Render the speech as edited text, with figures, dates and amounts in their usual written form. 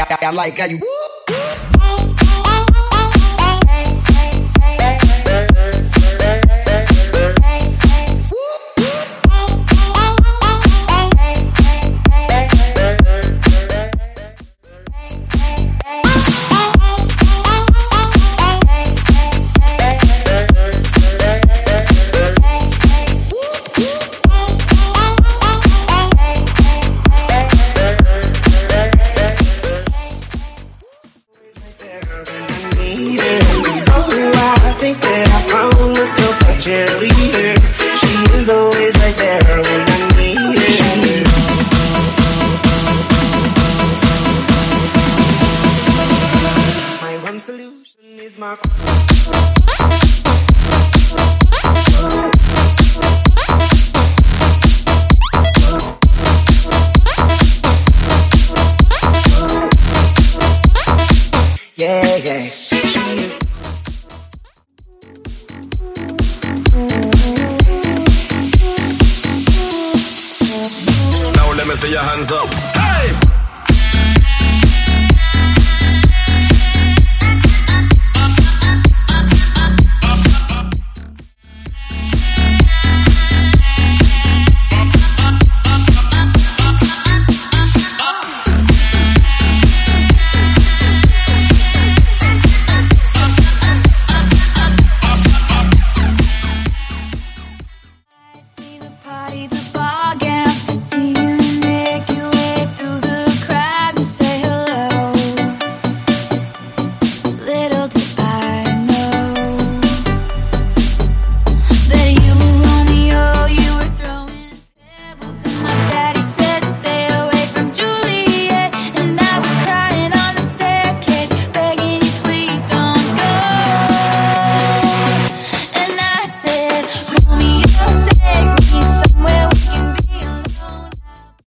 I like how you. Cheerleader, she is always right there when I need her. My one solution is my. Yeah, yeah. She is. Let me see your hands up. Hey!